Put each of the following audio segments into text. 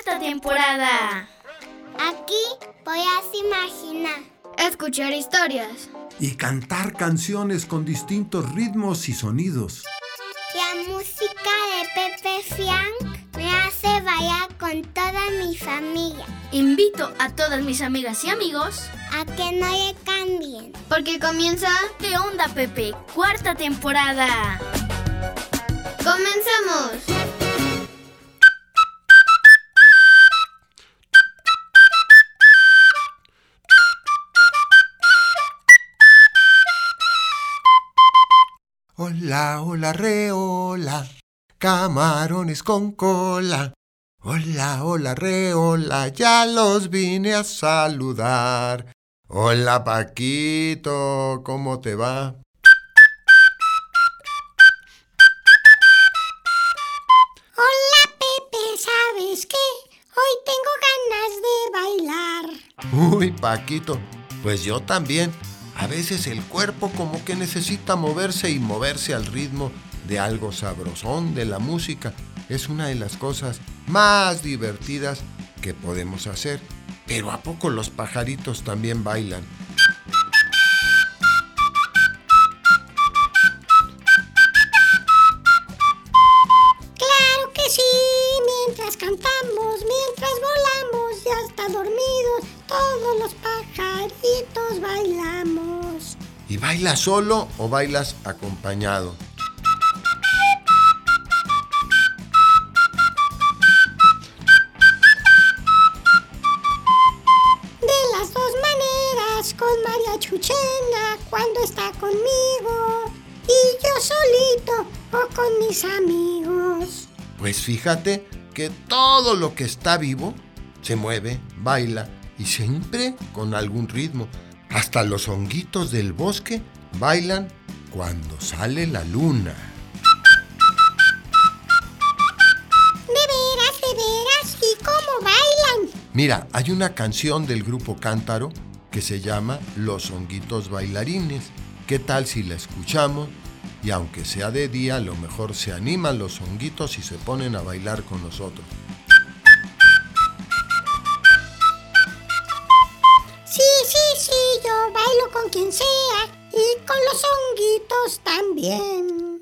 cuarta temporada. Aquí podrás imaginar, escuchar historias y cantar canciones con distintos ritmos y sonidos. La música de Pepe Fiang me hace bailar con toda mi familia. Invito a todas mis amigas y amigos a que no le cambien, porque comienza ¿Qué onda, Pepe? Cuarta temporada. ¡Comenzamos! Hola, hola, reola, camarones con cola. Hola, hola, reola, ya los vine a saludar. Hola, Paquito, ¿cómo te va? Hola, Pepe, ¿sabes qué? Hoy tengo ganas de bailar. Uy, Paquito, pues yo también. A veces el cuerpo como que necesita moverse y moverse al ritmo de algo sabrosón de la música. Es una de las cosas más divertidas que podemos hacer. Pero ¿a poco los pajaritos también bailan? Claro que sí, mientras cantamos, mientras volamos y hasta dormidos, todos los pajaritos bailamos. ¿Y bailas solo o bailas acompañado? De las dos maneras, con María Chuchena cuando está conmigo y yo solito o con mis amigos. Pues fíjate que todo lo que está vivo se mueve, baila y siempre con algún ritmo. Hasta los honguitos del bosque bailan cuando sale la luna. ¿De veras? ¿Y cómo bailan? Mira, hay una canción del grupo Cántaro que se llama Los honguitos bailarines. ¿Qué tal si la escuchamos? Y aunque sea de día, a lo mejor se animan los honguitos y se ponen a bailar con nosotros. Sí, yo bailo con quien sea y con los honguitos también.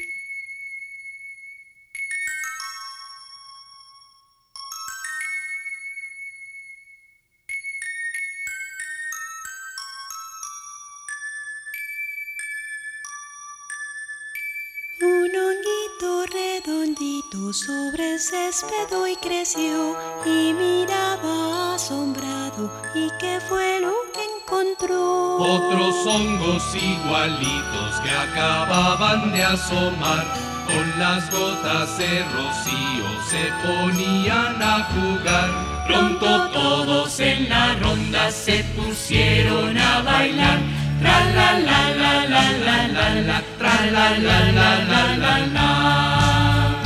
Un honguito redondito sobre el césped hoy creció y miraba asombrado. ¿Y qué fue lo que encontró? Otros hongos igualitos que acababan de asomar, con las gotas de rocío se ponían a jugar. Pronto todos en la ronda se pusieron a bailar. Tra la la la la la la la, tra la la la la la la.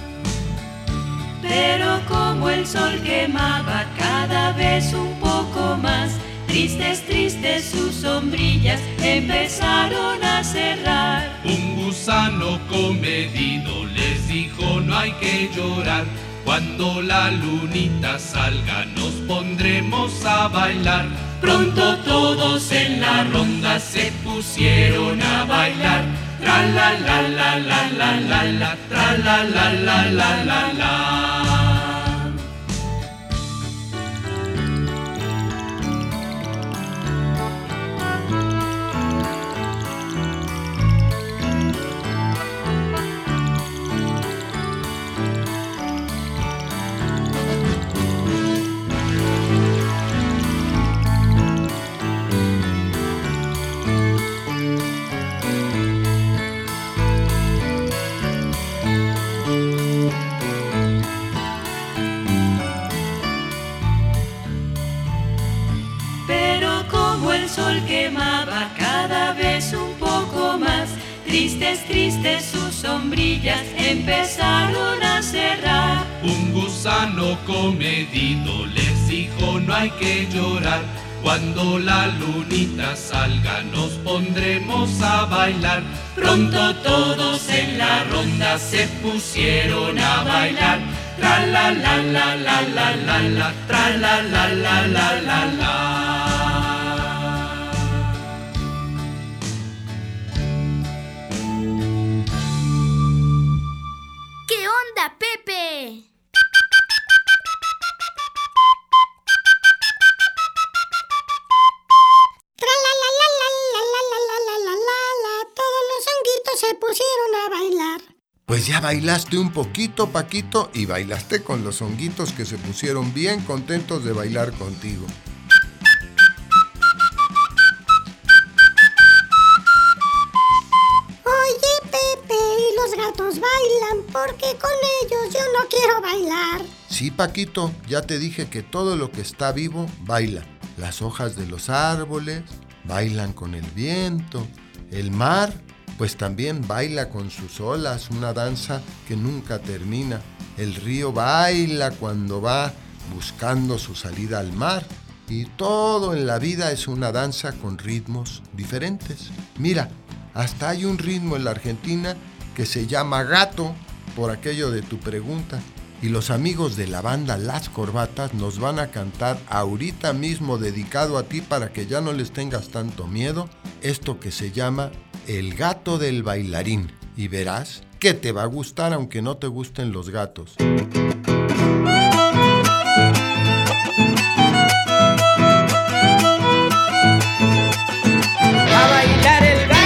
Pero como el sol quemaba cada vez un poco más, tristes sus sombrillas empezaron a cerrar. Un gusano comedido les dijo: no hay que llorar. Cuando la lunita salga nos pondremos a bailar. Pronto todos en la ronda se pusieron a bailar. Tra la la la la la la la, tra la la la la la la. Quemaba cada vez un poco más, tristes sus sombrillas empezaron a cerrar. Un gusano comedido les dijo: no hay que llorar. Cuando la lunita salga nos pondremos a bailar. Pronto todos en la ronda se pusieron a bailar. tra la la la la la la la, tra la la la la la la. ¿Qué onda, Pepe? Todos los honguitos se pusieron a bailar. Pues ya bailaste un poquito, Paquito, y bailaste con los honguitos que se pusieron bien contentos de bailar contigo. Oye, Pepe, y los gatos bailan porque con ellos yo no quiero bailar. Sí, Paquito, ya te dije que todo lo que está vivo baila. Las hojas de los árboles bailan con el viento. El mar, pues también baila con sus olas, una danza que nunca termina. El río baila cuando va buscando su salida al mar. Y todo en la vida es una danza con ritmos diferentes. Mira, hasta hay un ritmo en la Argentina que se llama gato, por aquello de tu pregunta. Y los amigos de la banda Las Corbatas nos van a cantar ahorita mismo, dedicado a ti para que ya no les tengas tanto miedo, esto que se llama El Gato del Bailarín. Y verás que te va a gustar aunque no te gusten los gatos. A bailar el gato.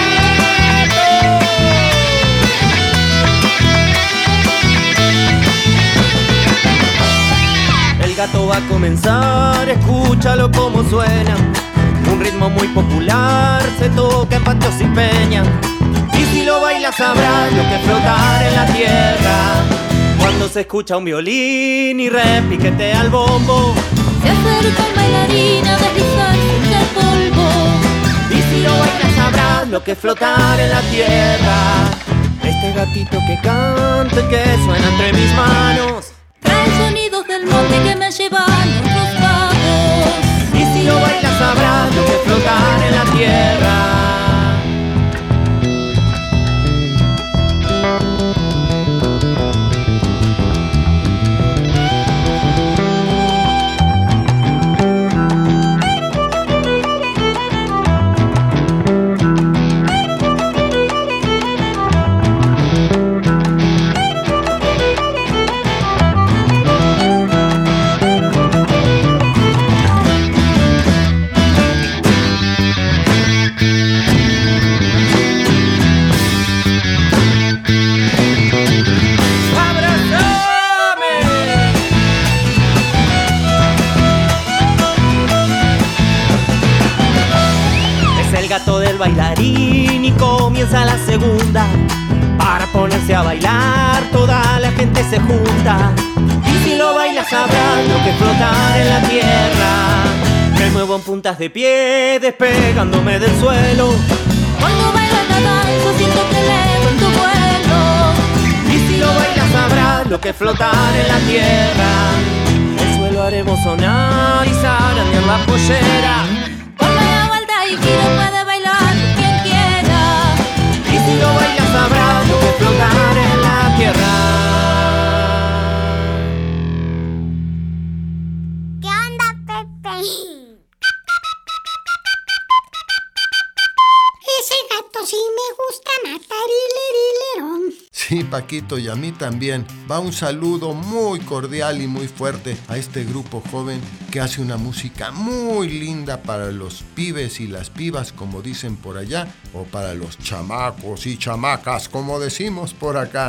El gato va a comenzar, escúchalo como suena. Un ritmo muy popular, se toca en patios y peñas. Y si lo bailas sabrás lo que es flotar en la tierra. Cuando se escucha un violín y repiquetea el bombo, se acerca el bailarín a deslizarse entre el polvo. Y si lo bailas sabrás lo que es flotar en la tierra. Este gatito que canta y que suena entre mis manos trae sonidos del monte que me llevan otros lados. Y si lo bailas sabrás lo que es flotar en la tierra. Del bailarín y comienza la segunda. Para ponerse a bailar toda la gente se junta. Y si lo bailas sabrás lo que es flotar en la tierra. Me muevo en puntas de pie despegándome del suelo. Cuando bailo la danza siento que elevo en tu vuelo. Y si lo bailas sabrás lo que es flotar en la tierra. El suelo haremos sonar y zarandear la pollera. Ponme la vuelta y giro, puede bailar quien quiera. Y si lo bailas sabrás lo que es flotar en la tierra. ¿Qué onda, Pepe? Ese gato sí me gusta matar y lerilerón. Sí, Paquito, y a mí también. Va un saludo muy cordial y muy fuerte a este grupo joven que hace una música muy linda para los pibes y las pibas, como dicen por allá, o para los chamacos y chamacas, como decimos por acá.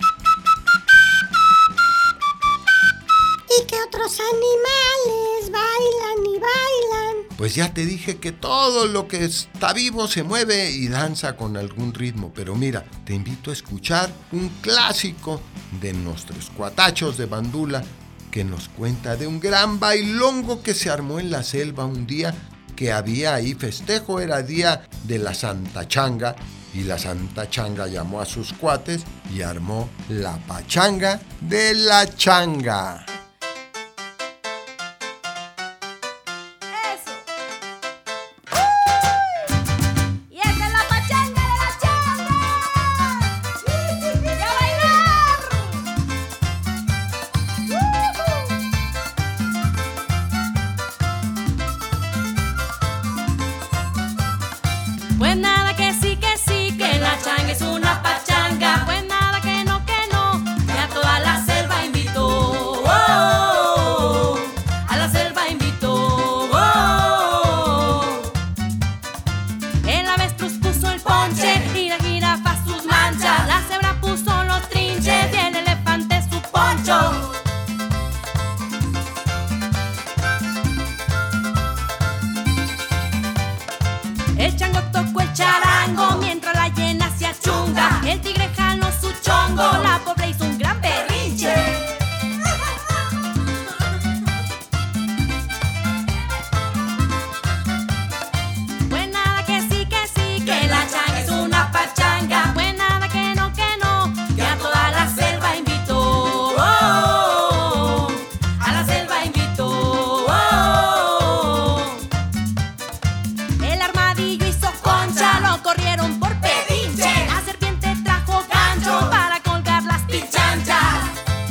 Y que otros animales bailan y bailan. Pues ya te dije que todo lo que está vivo se mueve y danza con algún ritmo. Pero mira, te invito a escuchar un clásico de nuestros cuatachos de Bandula que nos cuenta de un gran bailongo que se armó en la selva un día que había ahí festejo. Era día de la Santa Changa y la Santa Changa llamó a sus cuates y armó la pachanga de la changa. El tigre jaló su chongo, la pobre hizo un gran berrinche. Pues nada que sí, que la changa es una pachanga. Pues nada que no, que a toda la selva invitó. A la selva invitó. El armadillo hizo concha, lo corrieron por pedinche. La serpiente trajo gancho para colgar las pinchanchas.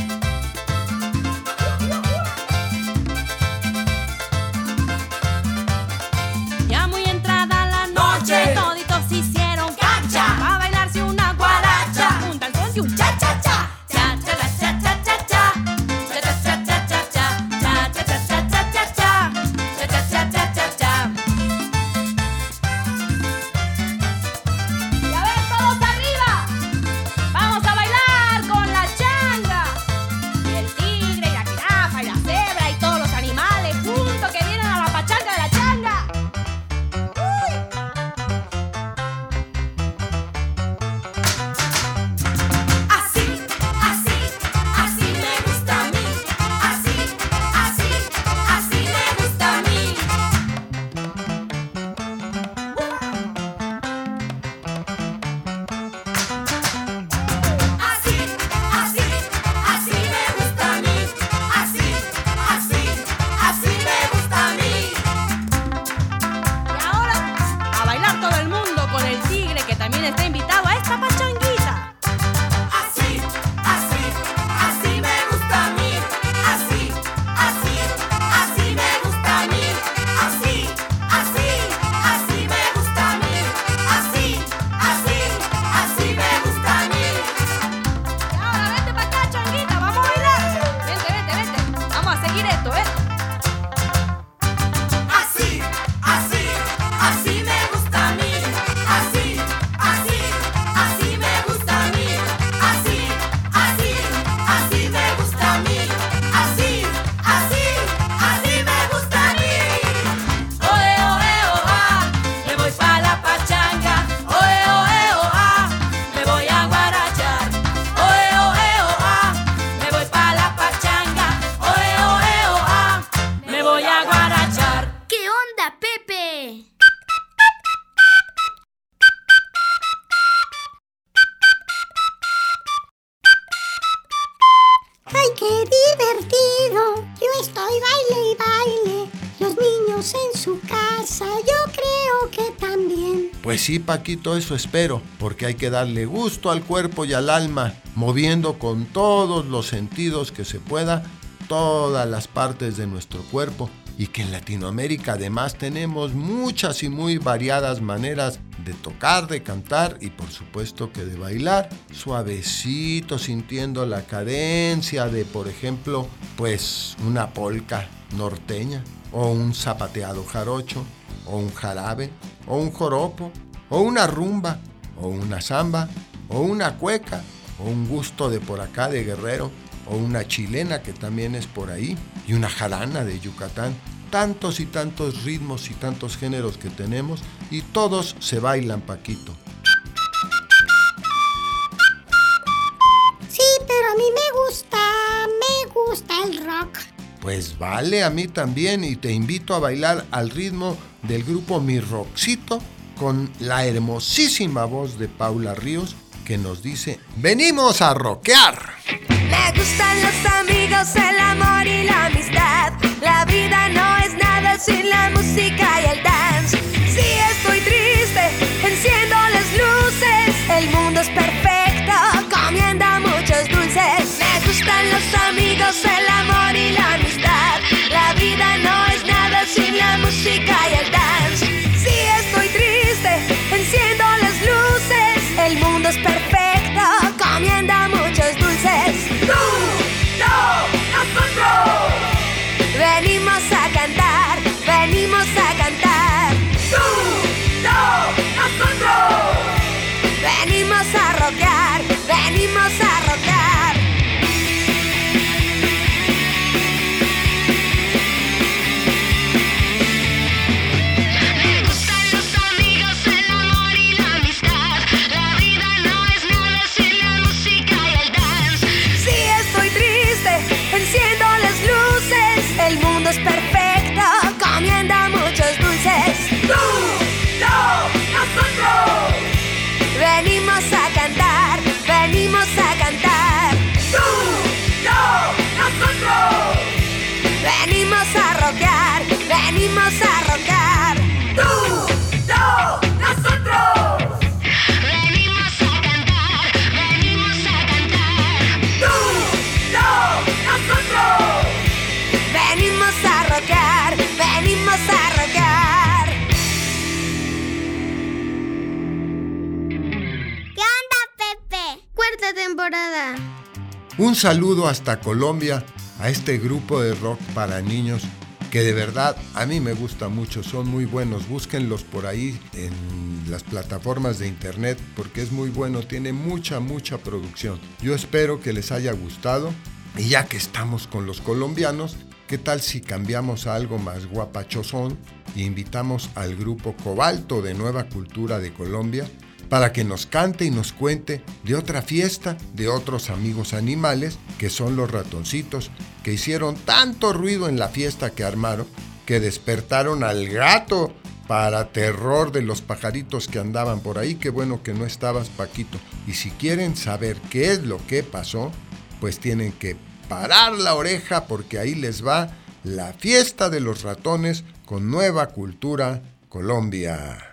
Ya muy entrada la noche, toditos hicieron cancha a bailarse una guaracha, un danzón y un cha-cha-cha. Cha-cha-cha-cha-cha-cha, cha-cha-cha-cha-cha, cha-cha-cha-cha-cha-cha, cha-cha-cha-cha-cha. Y a ver, todos arriba, vamos a bailar con la changa. Y el tigre, y la jirafa, y la cebra, y todos los animales juntos que vienen a la pachanga de la changa. Así, así, así me gusta a mí. Así, así, así me gusta a mí. Así, así, así me gusta a mí. Así, así, así me gusta a mí. Y ahora, a bailar todo el mundo con el tigre que también está invitado a esta pachanguita. Así, así, así me gusta a mí. Así, así, así me gusta a mí. Así, así, así me gusta a mí. Así, así, así me gusta a mí. Y ahora vente para acá, changuita, vamos a bailar. Vente. Vamos a seguir esto, Así, así, así me gusta a mí. Así, así, así me gusta a mí. Así, así, así me gusta a mí. Así, así, así me gusta a mí. Oe, oe, oa, me voy pa' la pachanga. Oe, oe, oa, me voy a guarachar. Oe, oe, oa, me voy pa' la pachanga. Oe, oe, oa, me voy a guarachar. ¿Qué onda, Pepe? ¡Ay, qué divertido! Yo estoy baile y baile. Los niños en su casa, yo creo que también. Pues sí, Paquito, eso espero, porque hay que darle gusto al cuerpo y al alma, moviendo con todos los sentidos que se pueda todas las partes de nuestro cuerpo, y que en Latinoamérica además tenemos muchas y muy variadas maneras de tocar, de cantar y por supuesto que de bailar, suavecito, sintiendo la cadencia de, por ejemplo, pues una polca norteña, o un zapateado jarocho, o un jarabe, o un joropo, o una rumba, o una samba, o una cueca, o un gusto de por acá de Guerrero, o una chilena que también es por ahí, y una jarana de Yucatán. Tantos y tantos ritmos y tantos géneros que tenemos, y todos se bailan, Paquito. Sí, pero a mí me gusta el rock. Pues vale, a mí también, y te invito a bailar al ritmo del grupo Mi Rockcito, con la hermosísima voz de Paula Ríos, que nos dice: ¡venimos a rockear! Me gustan los amigos, el amor y la amistad. La vida no es nada sin la música y el dance. Si estoy triste, enciendo las luces. El mundo es perfecto, comiendo muchos dulces. Me gustan los amigos, el amor y la amistad. La vida no es nada sin la música y el dance. Si estoy triste, enciendo las luces. El mundo es perfecto, comiendo muchos dulces. 1, 2 temporada. Un saludo hasta Colombia a este grupo de rock para niños que de verdad a mí me gusta mucho, son muy buenos. Búsquenlos por ahí en las plataformas de internet porque es muy bueno, tiene mucha producción. Yo espero que les haya gustado y ya que estamos con los colombianos, ¿qué tal si cambiamos a algo más guapachosón e invitamos al grupo Cobalto de Nueva Cultura de Colombia para que nos cante y nos cuente de otra fiesta de otros amigos animales que son los ratoncitos, que hicieron tanto ruido en la fiesta que armaron que despertaron al gato para terror de los pajaritos que andaban por ahí? Qué bueno que no estabas, Paquito. Y si quieren saber qué es lo que pasó, pues tienen que parar la oreja porque ahí les va la fiesta de los ratones con Nueva Cultura Colombia.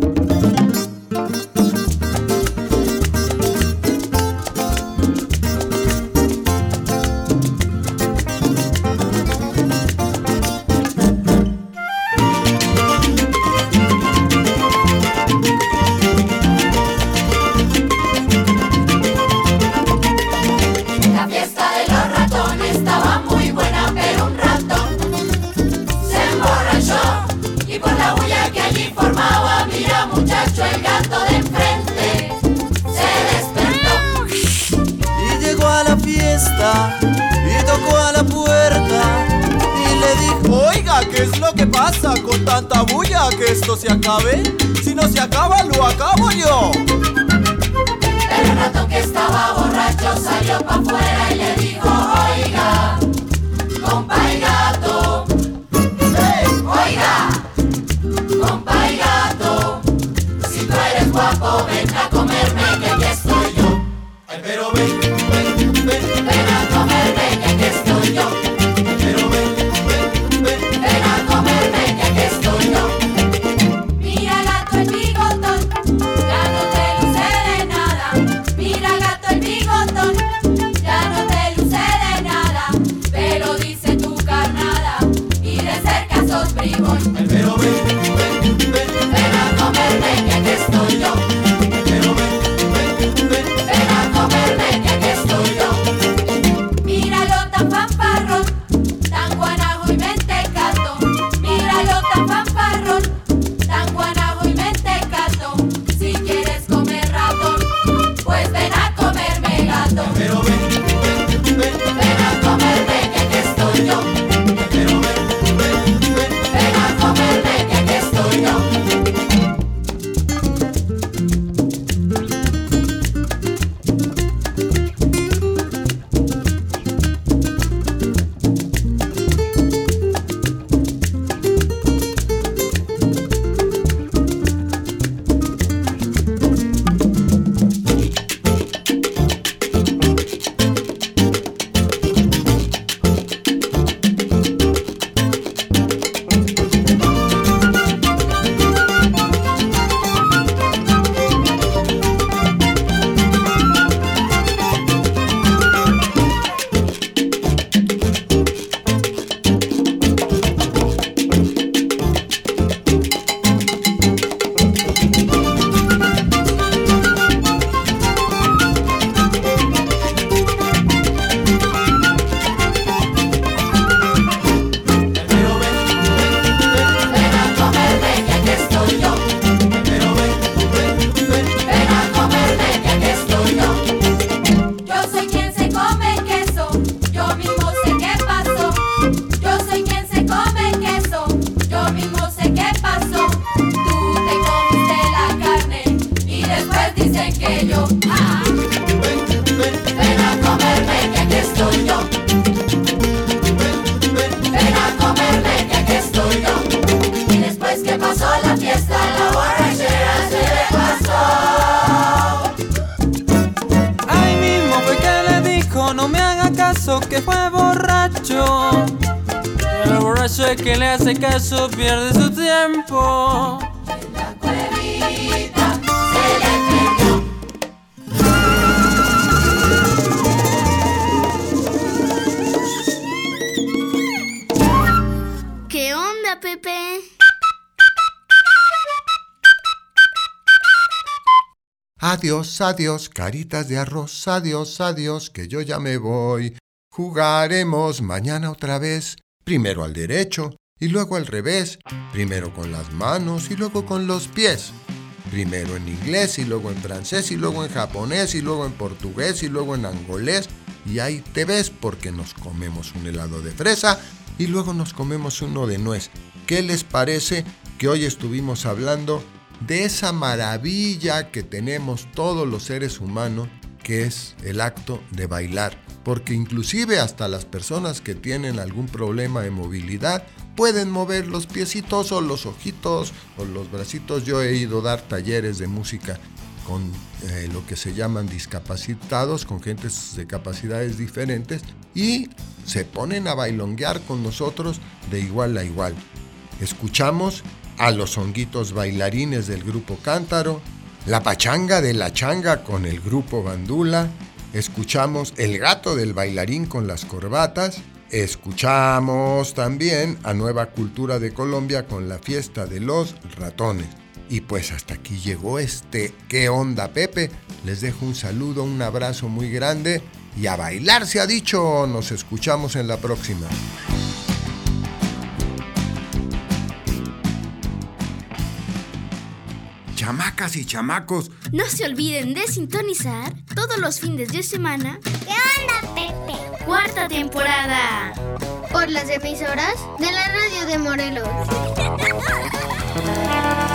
Y tocó a la puerta y le dijo: oiga, ¿qué es lo que pasa con tanta bulla? ¿Que esto se acabe? Si no se acaba, lo acabo yo. El ratón que estaba borracho salió pa' afuera y le dijo: oiga, compa y gato, hey, oiga, compa y gato, si tú eres guapo, ven a comerme que aquí estoy yo. Ay, pero ven a comerme que aquí estoy yo. Pero ven a comerme que aquí estoy yo. Mira gato el bigotón, ya no te luce de nada. Mira gato el bigotón, ya no te luce de nada. Pero dice tu carnada y de cerca sos bribón. Ay, pero ven a comerme que aquí estoy yo. Pero ven a comerme que aquí estoy yo. Míralo tan fanfarrón, tan guanajo y mentecato. Míralo tan fanfarrón, tan guanajo y mentecato. Si quieres comer ratón, pues ven a comerme gato. Pero ven a comerme que aquí estoy yo. Pero ven a comerme que aquí estoy yo. Que fue borracho. El borracho es que le hace caso pierde su tiempo. En la cuevita se le perdió. ¿Qué onda, Pepe? Adiós, adiós, caritas de arroz, adiós, adiós, que yo ya me voy. Jugaremos mañana otra vez, primero al derecho y luego al revés, primero con las manos y luego con los pies. Primero en inglés y luego en francés y luego en japonés y luego en portugués y luego en angolés. Y ahí te ves porque nos comemos un helado de fresa y luego nos comemos uno de nuez. ¿Qué les parece que hoy estuvimos hablando de esa maravilla que tenemos todos los seres humanos, que es el acto de bailar? Porque inclusive hasta las personas que tienen algún problema de movilidad pueden mover los piecitos o los ojitos o los bracitos. Yo he ido a dar talleres de música con lo que se llaman discapacitados, con gentes de capacidades diferentes, y se ponen a bailonguear con nosotros de igual a igual. Escuchamos a los honguitos bailarines del grupo Cántaro, la pachanga de la changa con el grupo Bandula, escuchamos el gato del bailarín con las corbatas, escuchamos también a Nueva Cultura de Colombia con la fiesta de los ratones. Y pues hasta aquí llegó ¿Qué onda, Pepe? Les dejo un saludo, un abrazo muy grande y a bailar se ha dicho. Nos escuchamos en la próxima. Chamacas y chamacos, no se olviden de sintonizar todos los fines de semana. ¿Qué onda, Pepe? Cuarta temporada. Por las emisoras de la radio de Morelos.